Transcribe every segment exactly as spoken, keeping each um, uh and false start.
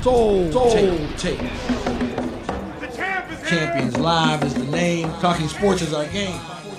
Soul, Soul Tape. Tape. Champions Live is the name. Talking sports is our game.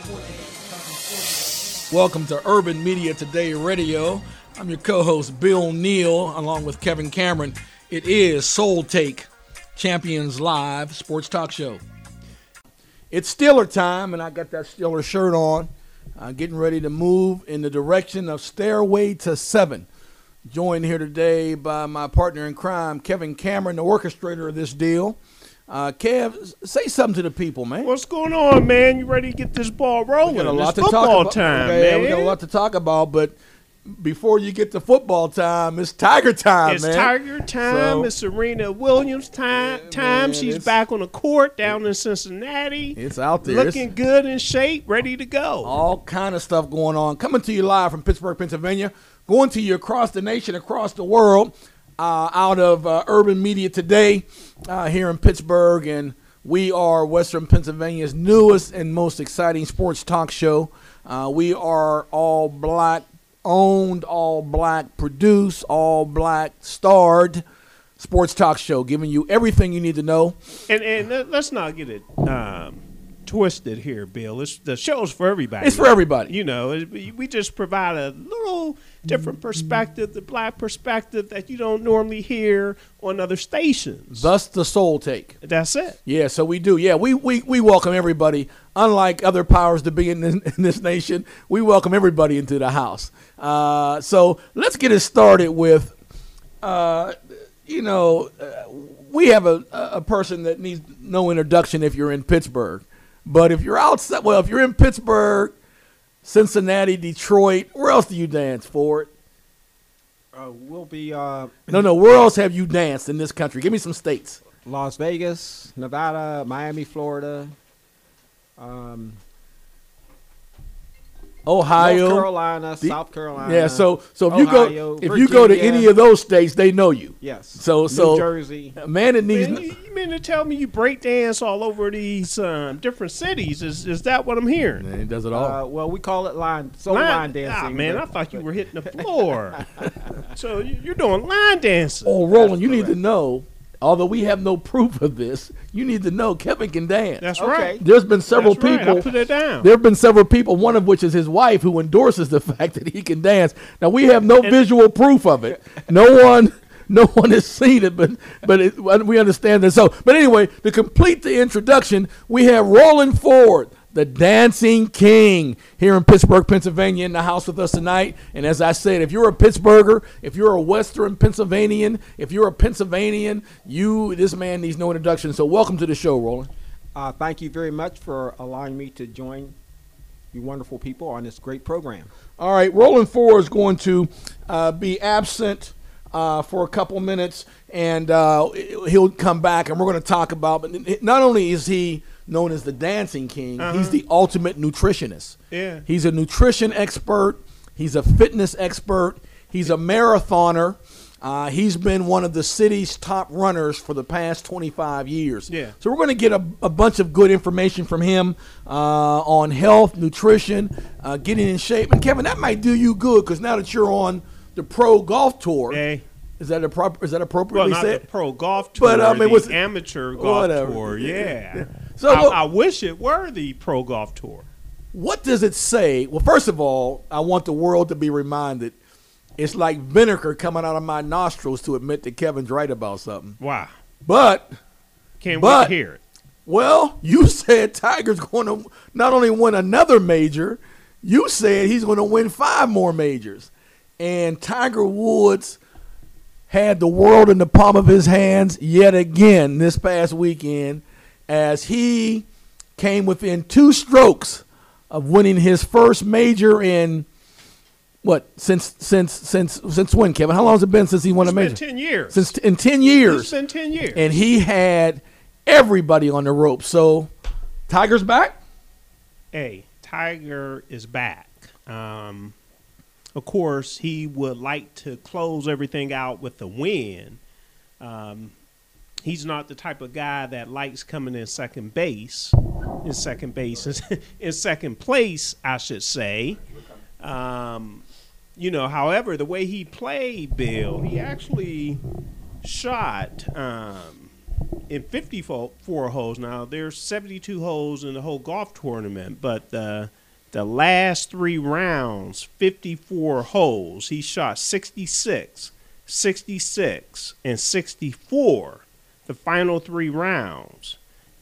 Welcome to Urban Media Today Radio. I'm your co-host, Bill Neal, along with Kevin Cameron. It is Soul Take, Champions Live sports talk show. It's Steeler time, and I got that Steeler shirt on. Uh, getting ready to move in the direction of Stairway to Seven. Joined here today by my partner in crime, Kevin Cameron, the orchestrator of this deal. Uh, Kev, say something to the people, man. What's going on, man? You ready to get this ball rolling? We got a lot it's to football talk about. time, okay, man. We got a lot to talk about, but before you get to football time, it's Tiger time, it's man. It's Tiger time. So, it's Serena Williams time. Yeah, time. man, She's back on the court down in Cincinnati. It's out there. Looking it's, good in shape, ready to go. All kind of stuff going on. Coming to you live from Pittsburgh, Pennsylvania. Going to you across the nation, across the world, uh, out of uh, Urban Media Today uh, here in Pittsburgh. And we are Western Pennsylvania's newest and most exciting sports talk show. Uh, we are all black owned, all black produced, all black starred sports talk show, giving you everything you need to know. And and let's not get it um, twisted here, Bill. It's, the show's for everybody. It's for everybody. You know, it, we just provide a little different perspective, the black perspective that you don't normally hear on other stations. Thus the Soul Take. That's it. Yeah, so we do. Yeah, we we, we welcome everybody. Unlike other powers to be in this, in this nation, we welcome everybody into the house. Uh, so let's get it started with, uh, you know, uh, we have a, a person that needs no introduction if you're in Pittsburgh. But if you're outside, well, if you're in Pittsburgh, Cincinnati, Detroit, where else do you dance for it? Uh, we'll be uh, No, no, where else have you danced in this country? Give me some states. Las Vegas, Nevada, Miami, Florida, um, Ohio, North Carolina, the, South Carolina. Yeah, so so if Ohio, you go if you go to Virginia, any of those states, they know you. Yes. So so New Jersey. Man, it needs. Man, you, you mean to tell me you break dance all over these um, different cities? Is is that what I'm hearing? Man, he does it all. Uh, well, we call it line soul line, line dancing. Ah, man, but, I thought you but, were hitting the floor. So you're doing line dancing. Oh, Roland, you need to know. Although we have no proof of this, you need to know Kevin can dance. That's Okay. right. There's been several That's right. people. I'll put it down. There have been several people, one of which is his wife, who endorses the fact that he can dance. Now we have no And- visual proof of it. No one, no one has seen it, but but it, we understand that. So, but anyway, to complete the introduction, we have Roland Ford, the Dancing King, here in Pittsburgh, Pennsylvania, in the house with us tonight. And as I said, if you're a Pittsburgher, if you're a Western Pennsylvanian, if you're a Pennsylvanian, you this man needs no introduction. So welcome to the show, Roland. Uh, thank you very much for allowing me to join you wonderful people on this great program. All right, Roland Ford is going to uh, be absent uh, for a couple minutes, and uh, he'll come back, and we're going to talk about. But not only is he known as the Dancing King, Uh-huh. he's the ultimate nutritionist. Yeah. He's a nutrition expert. He's a fitness expert. He's a marathoner. Uh, he's been one of the city's top runners for the past twenty-five years. Yeah. So we're going to get a, a bunch of good information from him uh, on health, nutrition, uh, getting in shape. And Kevin, that might do you good because now that you're on the pro golf tour, Hey. is that appro- is that Well, appropriately not said? the pro golf tour, But, I mean, the what's- amateur golf whatever. tour. Yeah. So I, look- I wish it were the pro golf tour. What does it say? Well, first of all, I want the world to be reminded it's like vinegar coming out of my nostrils to admit that Kevin's right about something. Wow. But, Can't But- wait to hear it. well, you said Tiger's going to not only win another major, you said he's going to win five more majors. And Tiger Woods had the world in the palm of his hands yet again this past weekend as he came within two strokes of winning his first major in what since since since since when, Kevin? How long has it been since he won It's a been major? ten years. Since in ten years. It's been ten years. And he had everybody on the rope. So Tiger's back? Hey, Tiger is back. Um, of course, he would like to close everything out with a win. Um, he's not the type of guy that likes coming in second base, in second base, in second place, I should say. Um, you know, however, the way he played, Bill, he actually shot um, in fifty-four holes. Now, there's seventy-two holes in the whole golf tournament, but the, the last three rounds, fifty-four holes, he shot sixty-six, sixty-six, and sixty-four the final three rounds.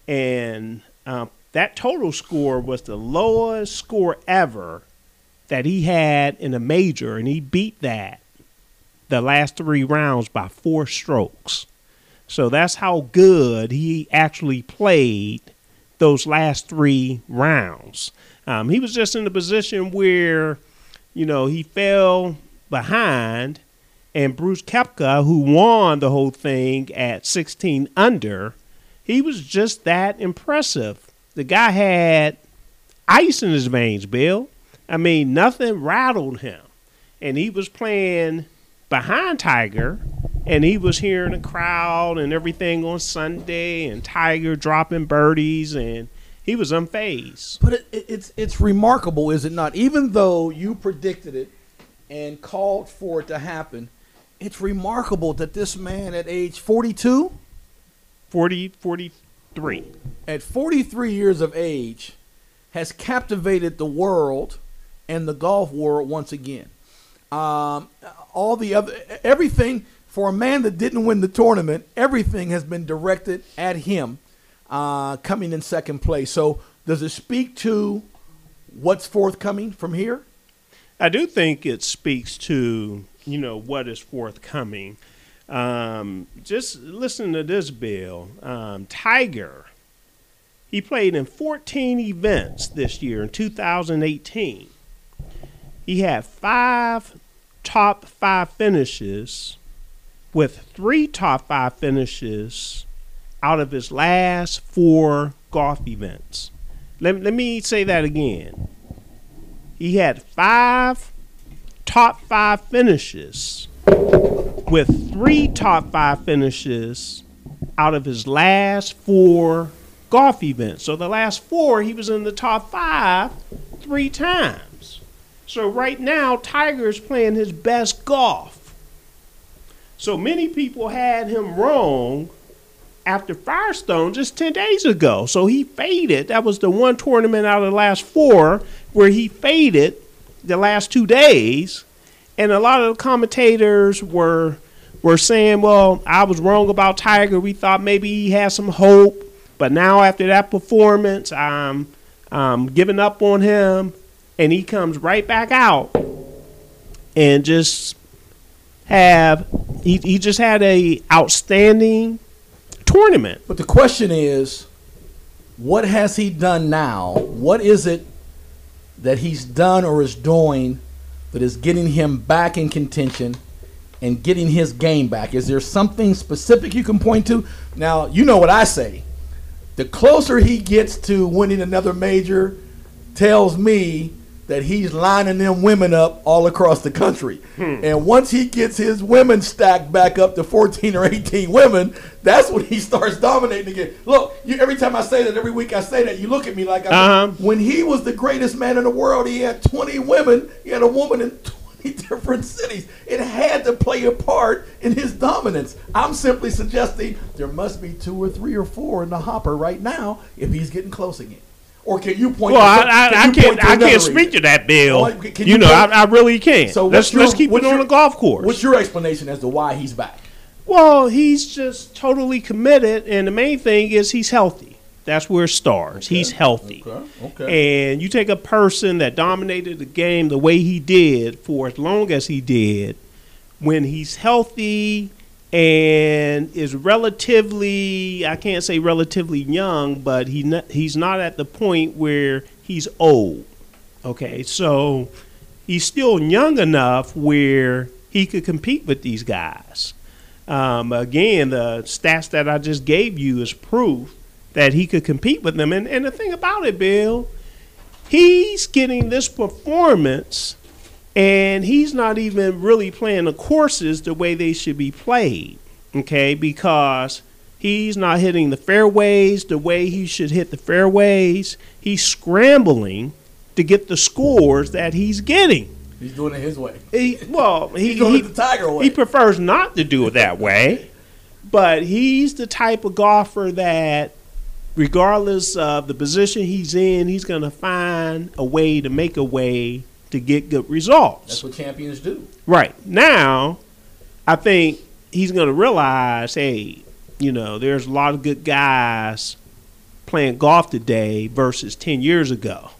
And uh, that total score was the lowest score ever that he had in a major, and he beat that the last three rounds by four strokes. So that's how good he actually played those last three rounds. Um, he was just in a position where, you know, he fell behind, and Bruce Koepka, who won the whole thing at sixteen under, he was just that impressive. The guy had ice in his veins, Bill. I mean, nothing rattled him. And he was playing behind Tiger, and he was hearing the crowd and everything on Sunday, and Tiger dropping birdies, and he was unfazed. But it, it, it's it's remarkable, is it not? Even though you predicted it and called for it to happen, it's remarkable that this man at age forty-two, forty, forty-three, at forty-three years of age, has captivated the world and the golf world once again. Um, all the other, everything for a man that didn't win the tournament, everything has been directed at him, uh, coming in second place. So does it speak to what's forthcoming from here? I do think it speaks to, you know, what is forthcoming. Um, just listen to this, Bill. Um, Tiger, he played in fourteen events this year in two thousand eighteen. He had five top five finishes, with three top five finishes out of his last four golf events. Let, let me say that again. He had five top five finishes, with three top five finishes out of his last four golf events. So the last four, he was in the top five three times. So right now, Tiger is playing his best golf. So many people had him wrong after Firestone just ten days ago. So he faded. That was the one tournament out of the last four where he faded the last two days. And a lot of the commentators were were saying, well, I was wrong about Tiger. We thought maybe he had some hope. But now after that performance, I'm, I'm giving up on him. And he comes right back out and just have he, he just had a outstanding tournament. But the question is, what has he done now? What is it that he's done or is doing that is getting him back in contention and getting his game back? Is there something specific you can point to? Now, you know what I say. The closer he gets to winning another major tells me that he's lining them women up all across the country. Hmm. And once he gets his women stacked back up to fourteen or eighteen women, that's when he starts dominating again. Look, you, every time I say that, every week I say that, you look at me like, I uh-huh. when he was the greatest man in the world, he had twenty women. He had a woman in twenty different cities. It had to play a part in his dominance. I'm simply suggesting there must be two or three or four in the hopper right now if he's getting close again. Or can you point? Well, to some, I, I, can I can't. I can't reason? speak to that, Bill. Well, can you, you know, point, I, I really can't. So let's your, let's keep it on your, the golf course. What's your explanation as to why he's back? Well, he's just totally committed, and the main thing is he's healthy. That's where it starts. Okay. He's healthy. Okay. Okay. And you take a person that dominated the game the way he did for as long as he did, when he's healthy and is relatively, I can't say relatively young, but he not, he's not at the point where he's old. Okay, so he's still young enough where he could compete with these guys. Um, again, the stats that I just gave you is proof that he could compete with them. And, and the thing about it, Bill, he's getting this performance and he's not even really playing the courses the way they should be played, okay, because he's not hitting the fairways the way he should hit the fairways. He's scrambling to get the scores that he's getting. He's doing it his way. He, well, he, he's doing he, it the Tiger way. He prefers not to do it that way. but he's the type of golfer that, regardless of the position he's in, he's going to find a way to make a way to get good results. That's what champions do. Right. Now, I think he's going to realize, hey, you know, there's a lot of good guys playing golf today versus ten years ago,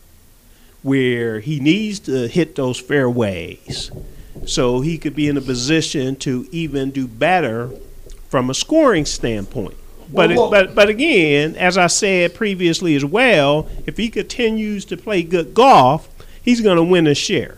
where he needs to hit those fairways so he could be in a position to even do better from a scoring standpoint. But, Well, it, but but again, as I said previously as well, if he continues to play good golf, he's going to win a share.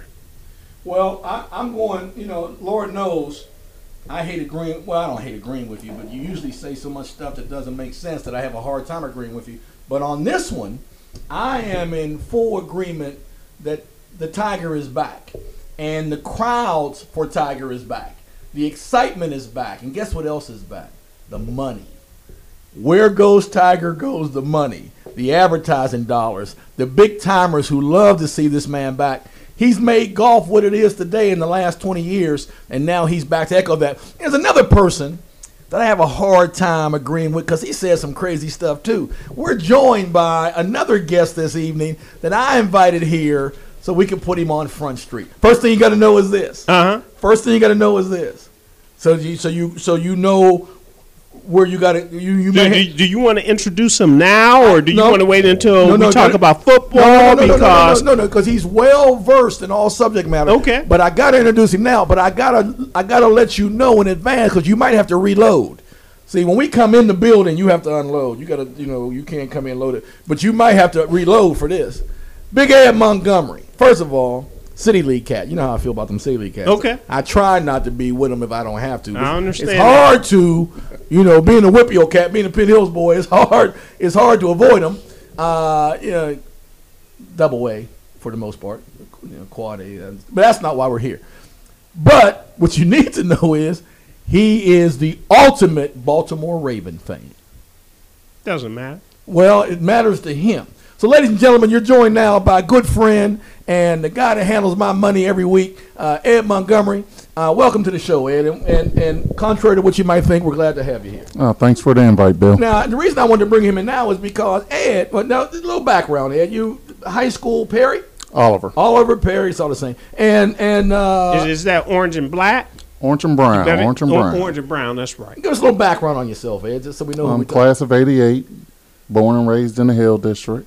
Well, I, I'm going, you know, Lord knows I hate agreeing. Well, I don't hate agreeing with you, but you usually say so much stuff that doesn't make sense that I have a hard time agreeing with you. But on this one, I am in full agreement that the Tiger is back. And the crowds for Tiger is back. The excitement is back. And guess what else is back? The money. Where goes Tiger goes the money. The advertising dollars. The big timers who love to see this man back. He's made golf what it is today in the last twenty years, and now he's back to echo that. There's another person that I have a hard time agreeing with because he says some crazy stuff too. We're joined by another guest this evening that I invited here so we can put him on Front Street. First thing you got to know is this. Uh-huh. First thing you got to know is this. So you, so you, so you know where you got to you you Do, may do, do you want to introduce him now, or do you No. want to wait until No, no, we talk no. about football? No, no, no, no, because no, no, no, because he's well versed in all subject matter. Okay. But I gotta introduce him now. But I gotta, I gotta let you know in advance because you might have to reload. See, when we come in the building, you have to unload. You gotta, you know, you can't come in loaded. But you might have to reload for this. Big Ed Montgomery. First of all, City League cat. You know how I feel about them City League cats. Okay. I try not to be with them if I don't have to. I understand It's hard to, you know, being a Whippio cat, being a Pitt Hills boy. It's hard. It's hard to avoid them. Uh, you know, double A for the most part, you know, quad A. uh, But that's not why we're here. But what you need to know is he is the ultimate Baltimore Raven fan. doesn't matter. Well, it matters to him. So, ladies and gentlemen, you're joined now by a good friend and the guy that handles my money every week, uh, Ed Montgomery. Uh, welcome to the show, Ed. And, and, and contrary to what you might think, we're glad to have you here. Oh, thanks for the invite, Bill. Now, the reason I wanted to bring him in now is because Ed, well, now, a little background, Ed. You, high school, Perry? Oliver. Oliver Perry, it's all the same. And, and uh, Is, is that orange and black? Orange and brown. Better- Orange and or- brown. Orange and brown, that's right. give us a little background on yourself, Ed, just so we know who I'm we're talking. class of eighty-eight, born and raised in the Hill District.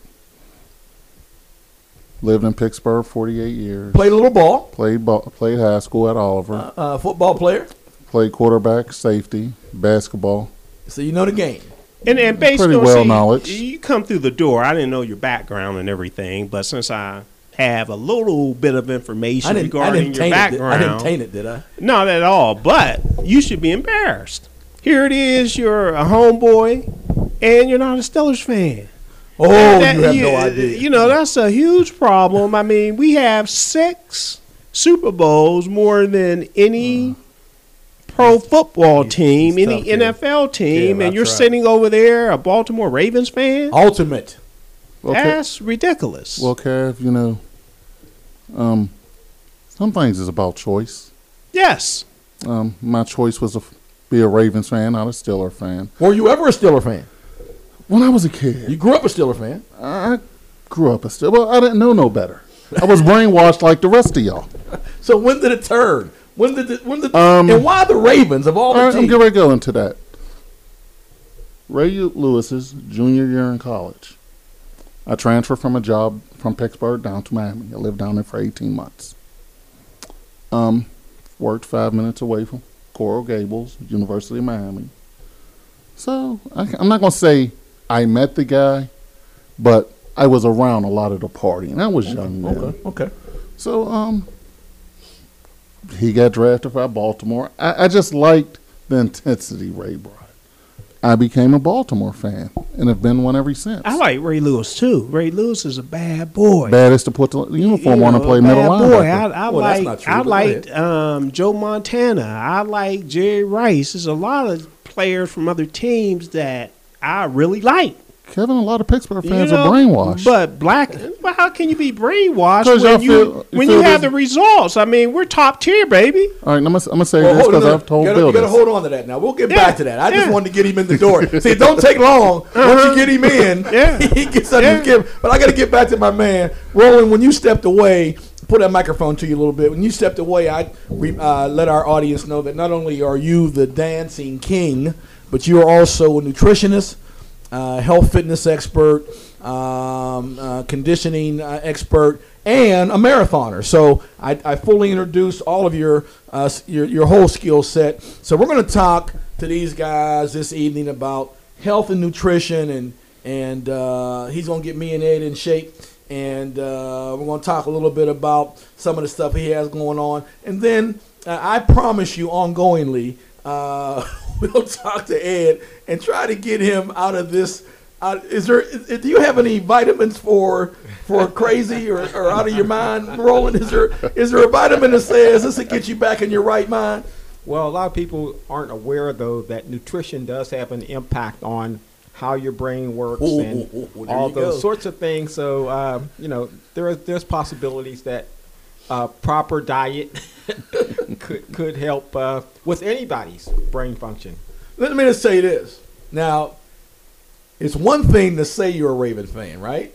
Lived in Pittsburgh forty-eight years. Played a little ball, Played ball, played high school at Oliver. uh, uh, football player, Played quarterback, safety, basketball. so you know the game. And, and based Pretty on well see, knowledge. you come through the door. I didn't know your background and everything, but since I have a little bit of information I didn't, I regarding didn't your taint it. Did, background, I didn't taint it, did I? not at all. But you should be embarrassed. Here it is. You're a homeboy, and you're not a Steelers fan. Oh, That- you have you, no idea. You know, that's a huge problem. I mean, we have six Super Bowls more than any pro football He's- team, he's any tough, Kev. N F L team, Kev, I and you're tried. sitting over there, a Baltimore Ravens fan. Ultimate. Well, Kev, That's ridiculous. well, Kev, you know, um, some things is about choice. yes. Um, my choice was to f- be a Ravens fan, not a Steeler fan. Were you ever a Steeler fan? When I was a kid, You grew up a Steeler fan. I grew up a Steeler. Well, I didn't know no better. I was brainwashed like the rest of y'all. So when did it turn? When did it, when did Um, and why the Ravens of all All the right, I'm teams? getting ready to go into that. Ray Lewis's junior year in college, I transferred from a job from Pittsburgh down to Miami. I lived down there for eighteen months. Um, worked five minutes away from Coral Gables, University of Miami. So I, I'm not going to say I met the guy, but I was around a lot of the party, and I was young then. Okay, okay. So um, he got drafted by Baltimore. I, I just liked the intensity Ray brought. I became a Baltimore fan and have been one ever since. I like Ray Lewis, too. Ray Lewis is a bad boy. Baddest to put the uniform You on know, and play a middle bad linebacker. boy. I, I Well, that's like. not true, I but go liked ahead. um, Joe Montana. I like Jerry Rice. There's a lot of players from other teams that I really like. Kevin, a lot of Pittsburgh fans You know, are brainwashed. But black, well, how can you be brainwashed 'Cause when y'all you feel- when feel you have this- the results? I mean, we're top tier, baby. All right, I'm gonna, I'm gonna say Well, this hold- because no, no, I've told you gotta, Bill you gotta this. hold on to that now. We'll get Yeah, back to that. I just yeah. wanted to get him in the door. See, it don't take long. Once you get him in, Yeah. he gets under Yeah. his skin. But I got to get back to my man. Roland, when you stepped away, put that microphone to you a little bit. When you stepped away, I re, uh, let our audience know that not only are you the dancing king, but you are also a nutritionist, uh, health fitness expert, um, uh, conditioning uh, expert, and a marathoner. So I, I fully introduced all of your uh, your, your whole skill set. So we're going to talk to these guys this evening about health and nutrition, and and uh, he's going to get me and Ed in shape. And uh, we're going to talk a little bit about some of the stuff he has going on. And then uh, I promise you ongoingly, uh, we'll talk to Ed and try to get him out of this. Uh, is there? Is, do you have any vitamins for for crazy or, or out of your mind, Roland? Is there is there a vitamin that says this will get you back in your right mind? Well, a lot of people aren't aware, though, that nutrition does have an impact on how your brain works Ooh, and ooh, ooh, ooh, there all you those go. sorts of things. So, um, you know, there are, there's possibilities that uh, proper diet could could help uh, with anybody's brain function. Let me just say this. Now, it's one thing to say you're a Raven fan, right?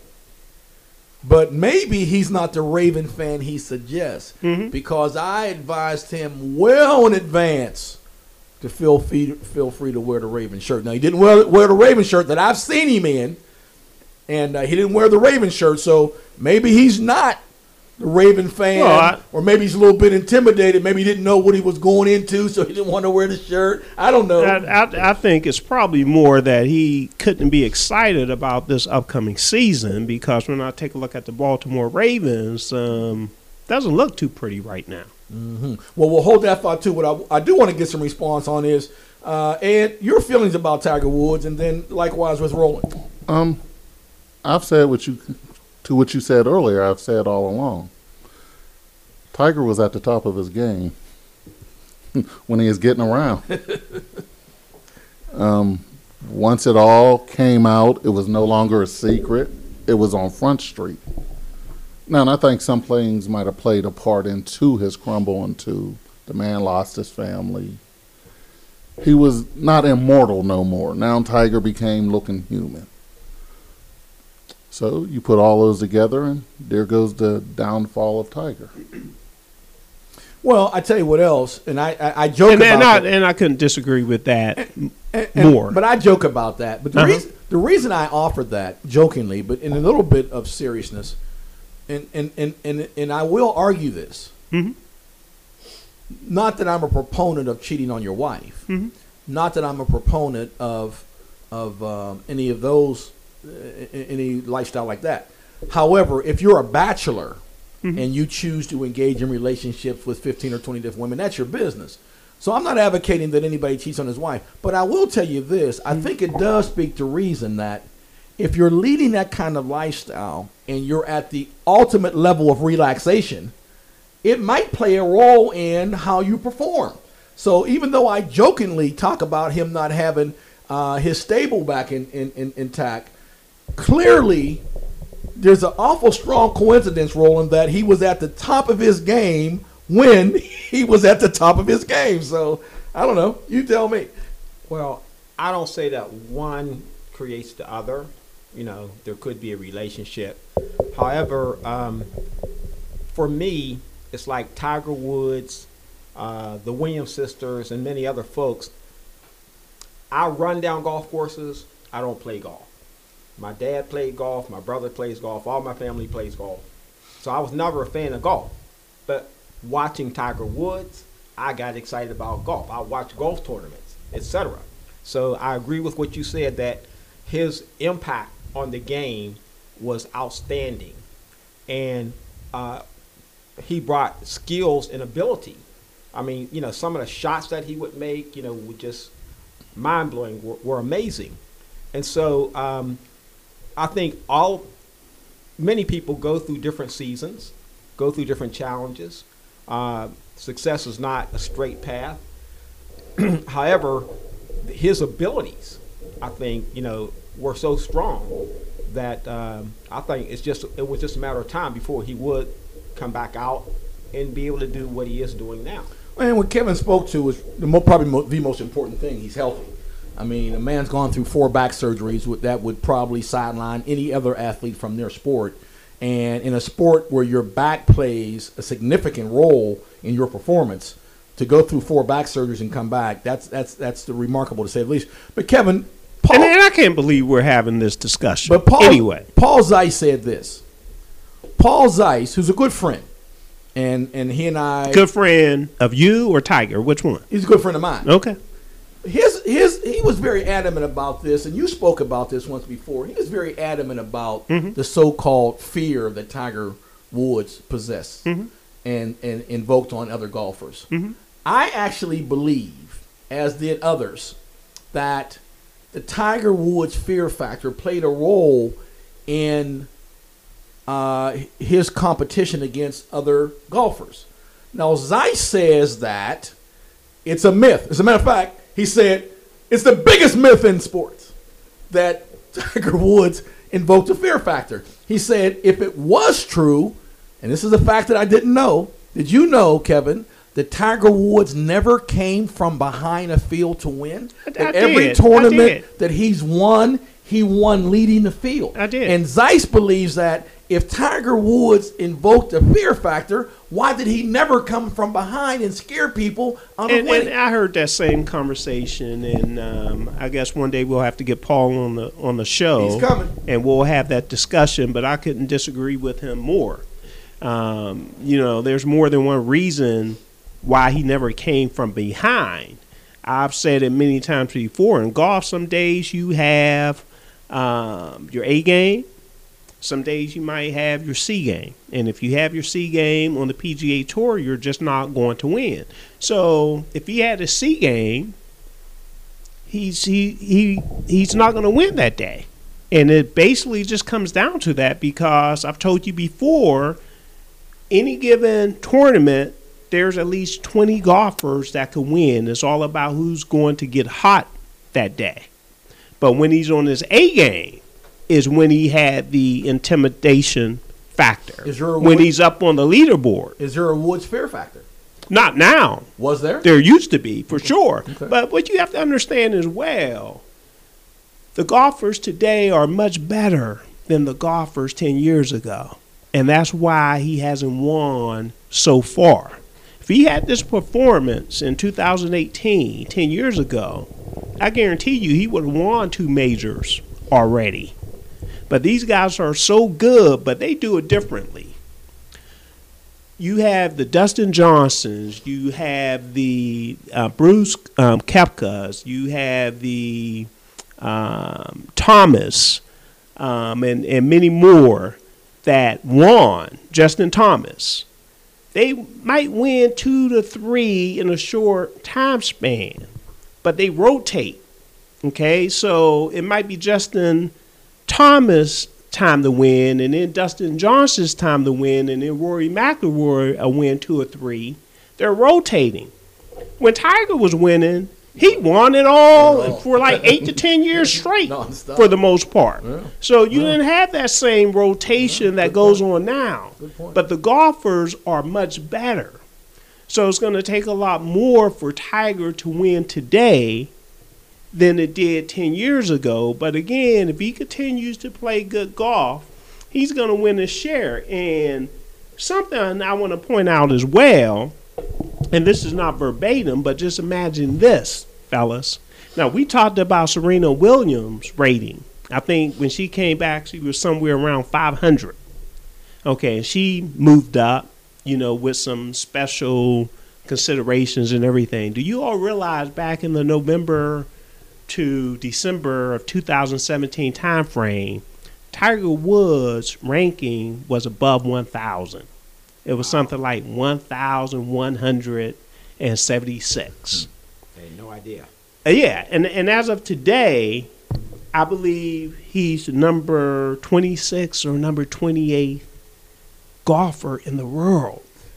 But maybe he's not the Raven fan he suggests, Mhm. because I advised him well in advance to feel free, feel free to wear the Raven shirt. Now, he didn't wear, wear the Raven shirt that I've seen him in, and uh, he didn't wear the Raven shirt, so maybe he's not the Raven fan, Well, I- or maybe he's a little bit intimidated. Maybe he didn't know what he was going into, so he didn't want to wear the shirt. I don't know. I, I, I think it's probably more that he couldn't be excited about this upcoming season because when I take a look at the Baltimore Ravens, um, doesn't look too pretty right now. Mm-hmm. Well, we'll hold that thought too. What I, I do want to get some response on is, uh, Ed, your feelings about Tiger Woods, and then likewise with Roland. Um, I've said what you to what you said earlier. I've said all along. Tiger was at the top of his game when he was getting around. um, once it all came out, it was no longer a secret. It was on Front Street. Now, and I think some things might have played a part into his crumble, into the man lost his family. He was not immortal no more. Now Tiger became looking human. So you put all those together, and there goes the downfall of Tiger. Well, I tell you what else, and I I, I joke And, about and, I, that. and I couldn't disagree with that And- and- more. but I joke about that. But the Uh-huh. reason the reason I offered that jokingly, but in a little bit of seriousness, and and and and, and I will argue this. Mhm. Not that I'm a proponent of cheating on your wife. Mhm. Not that I'm a proponent of of um, any of those uh, any lifestyle like that. However, if you're a bachelor Mhm. and you choose to engage in relationships with fifteen or twenty different women, that's your business. So I'm not advocating that anybody cheats on his wife, but I will tell you this. I think it does speak to reason that if you're leading that kind of lifestyle and you're at the ultimate level of relaxation, it might play a role in how you perform. So even though I jokingly talk about him not having uh, his stable back in, in, in, intact, clearly there's an awful strong coincidence, Roland, that he was at the top of his game when he was at the top of his game. So I don't know. You tell me. Well, I don't say that one creates the other. You know, there could be a relationship. However, um, for me, it's like Tiger Woods, uh, the Williams sisters, and many other folks. I run down golf courses. I don't play golf. My dad played golf. My brother plays golf. All my family plays golf. So I was never a fan of golf. But watching Tiger Woods, I got excited about golf. I watched golf tournaments, et cetera. So I agree with what you said that his impact on the game was outstanding. And uh, he brought skills and ability. I mean, you know, some of the shots that he would make, you know, were just mind-blowing, were, were amazing. And so um, I think all many people go through different seasons, go through different challenges. Uh, success is not a straight path. However, his abilities, I think, you know, were so strong that um, I think it's just it was just a matter of time before he would come back out and be able to do what he is doing now. And what Kevin spoke to is the mo- probably mo- the most important thing. He's healthy. I mean, a man's gone through four back surgeries with, that would probably sideline any other athlete from their sport. And in a sport where your back plays a significant role in your performance, to go through four back surgeries and come back, that's that's that's the remarkable to say the least. But Kevin, Paul, and, and I can't believe we're having this discussion. But Paul, anyway, Paul Zeiss said this. Paul Zeiss, who's a good friend, and and he and I, good friend of you or Tiger, which one? He's a good friend of mine. Okay. His his he was very adamant about this, and you spoke about this once before. He was very adamant about mm-hmm. the so-called fear that Tiger Woods possessed mm-hmm. and, and invoked on other golfers. Mm-hmm. I actually believe, as did others, that the Tiger Woods fear factor played a role in uh, his competition against other golfers. Now, Zeiss says that it's a myth. As a matter of fact, he said it's the biggest myth in sports that Tiger Woods invoked a fear factor. He said if it was true, and this is a fact that I didn't know, did you know, Kevin, that Tiger Woods never came from behind a field to win? I, that I every did. tournament that he's won, he won leading the field. I did. And Zeiss believes that if Tiger Woods invoked a fear factor, why did he never come from behind and scare people on a and, winning? and I heard that same conversation, and um, I guess one day we'll have to get Paul on the on the show. He's coming. And we'll have that discussion, but I couldn't disagree with him more. Um, you know, there's more than one reason why he never came from behind. I've said it many times before. In golf, some days you have um, your A game. Some days you might have your C game. And if you have your C game on the P G A Tour, you're just not going to win. So if he had a C game, he's he he he's not going to win that day. And it basically just comes down to that, because I've told you before, any given tournament, there's at least twenty golfers that could win. It's all about who's going to get hot that day. But when he's on his A game is when he had the intimidation factor. Is there a when Wood- he's up on the leaderboard. Is there a Woods fear factor? Not now. Was there? There used to be, for sure. Okay. But what you have to understand as well, the golfers today are much better than the golfers ten years ago. And that's why he hasn't won so far. If he had this performance in two thousand eighteen, ten years ago, I guarantee you he would have won two majors already. But these guys are so good, but they do it differently. You have the Dustin Johnsons, you have the uh, Bruce um, Koepkas, you have the um, Thomas, um, and, and many more that won, Justin Thomas. They might win two to three in a short time span, but they rotate. Okay, so it might be Justin Thomas' time to win, and then Dustin Johnson's time to win, and then Rory McIlroy a win two or three. They're rotating. When Tiger was winning, he won it all for like eight to ten years straight Non-stop. for the most part. Yeah. So you Yeah. didn't have that same rotation Yeah, that good goes point. on now. Good point. But the golfers are much better. So it's going to take a lot more for Tiger to win today than it did ten years ago. But again, if he continues to play good golf, he's going to win his share. And something I want to point out as well, and this is not verbatim, but just imagine this, fellas. Now, we talked about Serena Williams' rating. I think when she came back, she was somewhere around five hundred. Okay, and she moved up, you know, with some special considerations and everything. Do you all realize back in the November to December of two thousand seventeen time frame, Tiger Woods' ranking was above one thousand. It was something like one thousand one hundred seventy-six. I had no idea. Uh, yeah, and and as of today, I believe he's number twenty-six or number twenty-eight golfer in the world.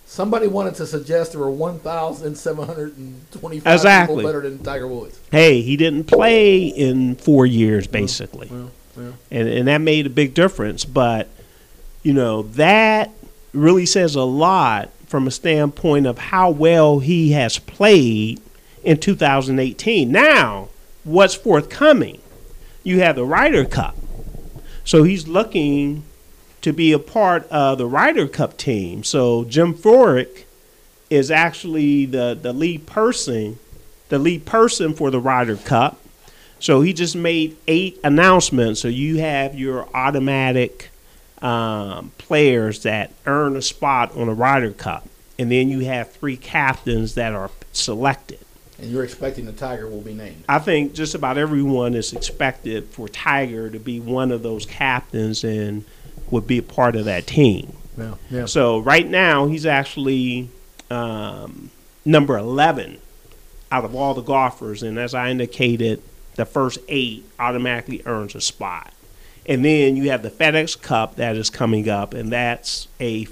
Somebody wanted to suggest there were one thousand seven hundred twenty-five Exactly. people better than Tiger Woods. Hey, he didn't play in four years, basically. Well, well. And, and that made a big difference. But, you know, that really says a lot from a standpoint of how well he has played in two thousand eighteen. Now, what's forthcoming? You have the Ryder Cup. So he's looking to be a part of the Ryder Cup team. So Jim Furyk is actually the, the lead person, the lead person for the Ryder Cup. So he just made eight announcements. So you have your automatic um, players that earn a spot on the Ryder Cup. And then you have three captains that are selected. And you're expecting the Tiger will be named. I think just about everyone is expected for Tiger to be one of those captains and would be a part of that team. Yeah, yeah. So right now he's actually um, number eleven out of all the golfers. And as I indicated, the first eight automatically earns a spot. And then you have the FedEx Cup that is coming up, and that's a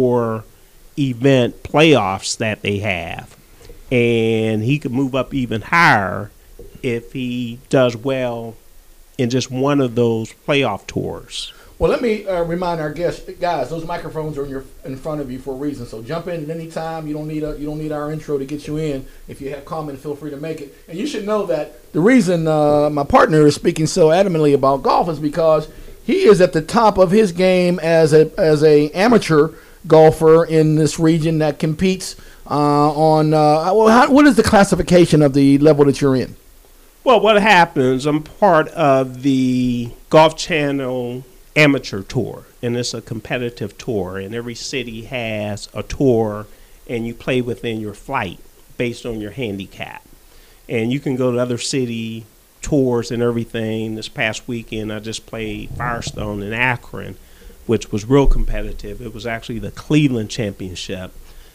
four-event playoffs that they have. And he could move up even higher if he does well in just one of those playoff tours. Well, let me uh, remind our guests, guys, those microphones are in, your, in front of you for a reason. So jump in at any time. You don't need a, you don't need our intro to get you in. If you have comment, feel free to make it. And you should know that the reason uh, my partner is speaking so adamantly about golf is because he is at the top of his game as a as a amateur golfer in this region that competes uh, on. Uh, well, how, what is the classification of the level that you're in? Well, what happens? I'm part of the Golf Channel Amateur Tour, and it's a competitive tour, and every city has a tour, and you play within your flight based on your handicap. And you can go to other city tours and everything. This past weekend, I just played Firestone in Akron, which was real competitive. It was actually the Cleveland Championship.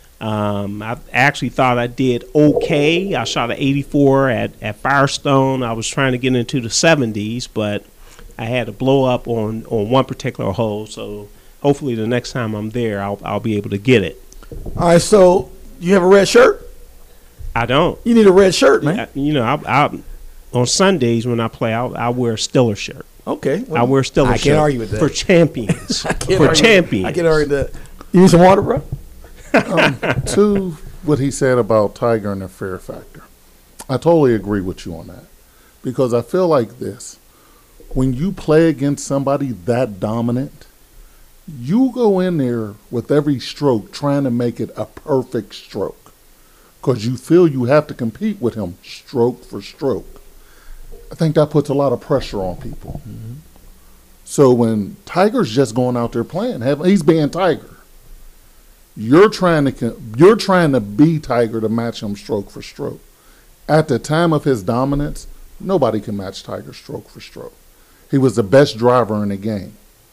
Um, I actually thought I did okay. I shot an eighty-four at, at Firestone. I was trying to get into the seventies, but I had to blow up on, on one particular hole, so hopefully the next time I'm there, I'll I'll be able to get it. All right, so you have a red shirt? I don't. You need a red shirt, man. I, you know, I, I, on Sundays when I play, I I wear a Stiller shirt. Okay. I wear a Stiller I shirt. can't argue with that. For champions. I can't for argue, champions. I can't argue with that. You need some water, bro? Um, to what he said about Tiger and the fear factor, I totally agree with you on that, because I feel like this: when you play against somebody that dominant, you go in there with every stroke trying to make it a perfect stroke, because you feel you have to compete with him stroke for stroke. I think that puts a lot of pressure on people. Mm-hmm. So when Tiger's just going out there playing, he's being Tiger. You're trying to you're trying to be Tiger to match him stroke for stroke. At the time of his dominance, nobody can match Tiger stroke for stroke. He was the best driver in the game.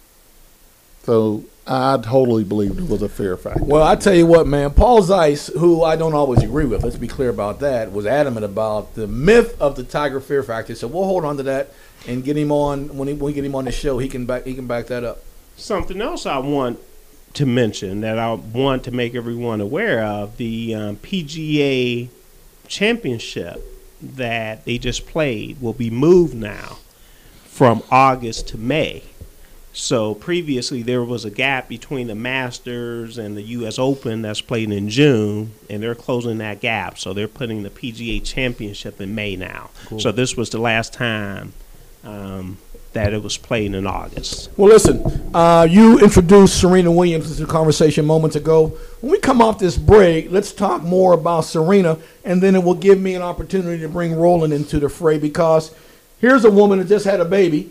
So I totally believed it was a fear factor. Well, I tell you what, man, Paul Zeiss, who I don't always agree with, let's be clear about that, was adamant about the myth of the Tiger fear factor. So we'll hold on to that and get him on when, he, when we get him on the show. He can back he can back that up. Something else I want to mention that I want to make everyone aware of, the um, P G A Championship that they just played will be moved now from August to May. So previously there was a gap between the Masters and the U S Open that's played in June, and they're closing that gap. So they're putting the P G A Championship in May now. Cool. So this was the last time um, that it was played in August. Well, listen, uh, you introduced Serena Williams into the conversation moments ago. When we come off this break, let's talk more about Serena, and then it will give me an opportunity to bring Roland into the fray, because here's a woman that just had a baby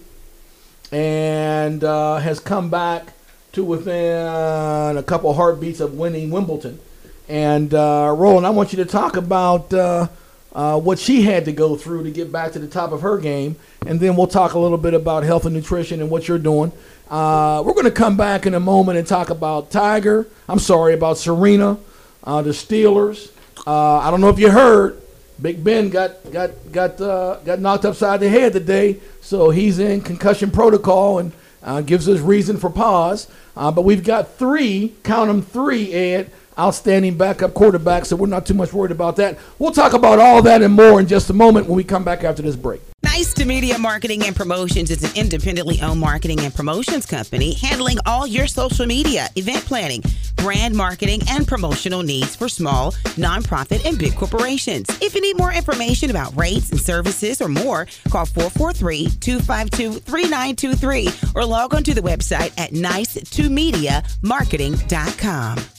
and uh, has come back to within a couple heartbeats of winning Wimbledon. And uh, Roland, I want you to talk about uh, uh, what she had to go through to get back to the top of her game, and then we'll talk a little bit about health and nutrition and what you're doing. Uh, we're going to come back in a moment and talk about Tiger. I'm sorry, about Serena, uh, the Steelers. Uh, I don't know if you heard, Big Ben got got got uh, got knocked upside the head today, so he's in concussion protocol and uh, gives us reason for pause. Uh, but we've got three, count them three, Ed, outstanding backup quarterback, so we're not too much worried about that. We'll talk about all that and more in just a moment when we come back after this break. Nice to Media Marketing and Promotions is an independently owned marketing and promotions company handling all your social media, event planning, brand marketing, and promotional needs for small, nonprofit, and big corporations. If you need more information about rates and services or more, call four four three, two five two, three nine two three or log on to the website at nice to media marketing dot com.